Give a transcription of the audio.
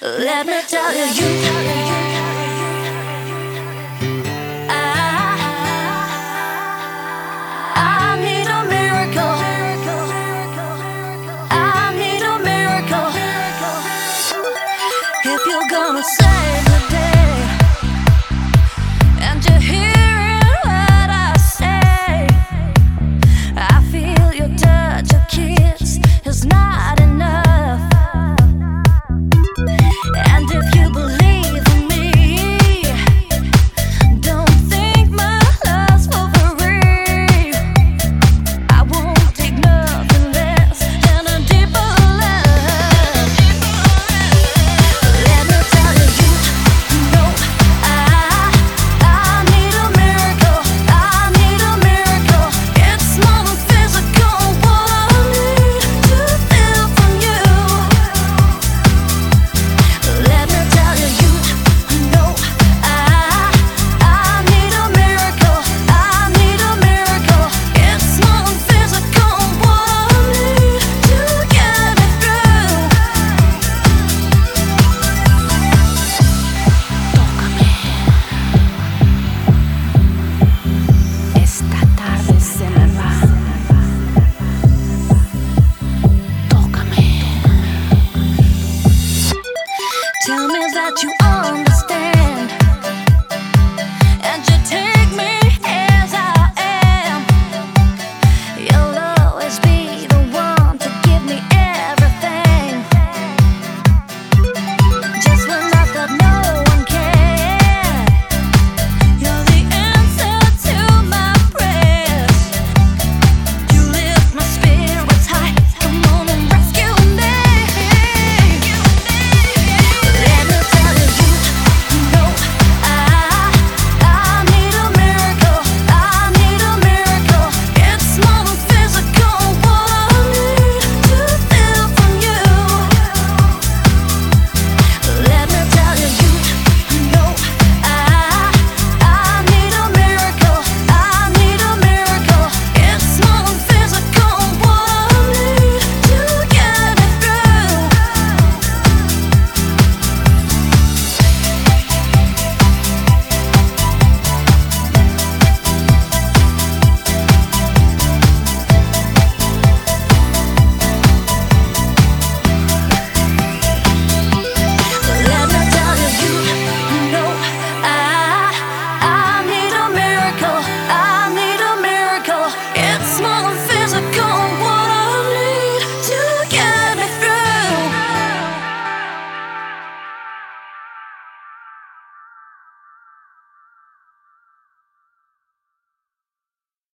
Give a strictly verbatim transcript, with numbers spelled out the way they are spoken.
Let me tell you, you, I, I need a miracle. I need a miracle. If you're gonna save the day, and you're hearing what I say, I feel your touch, your kiss is not enough. And if you believe in me, don't think my love's for free. I won't take nothing less than a deeper love. Let me tell you, you know I, I need a miracle. I need a miracle. It's more than physical. What I need to feel from you. Let me tell you, you know I, I need a miracle. I need a miracle. It's more than physical. What I need to get me through. Tócame. Esta tarde se me va. Tócame. Tell me that you understand.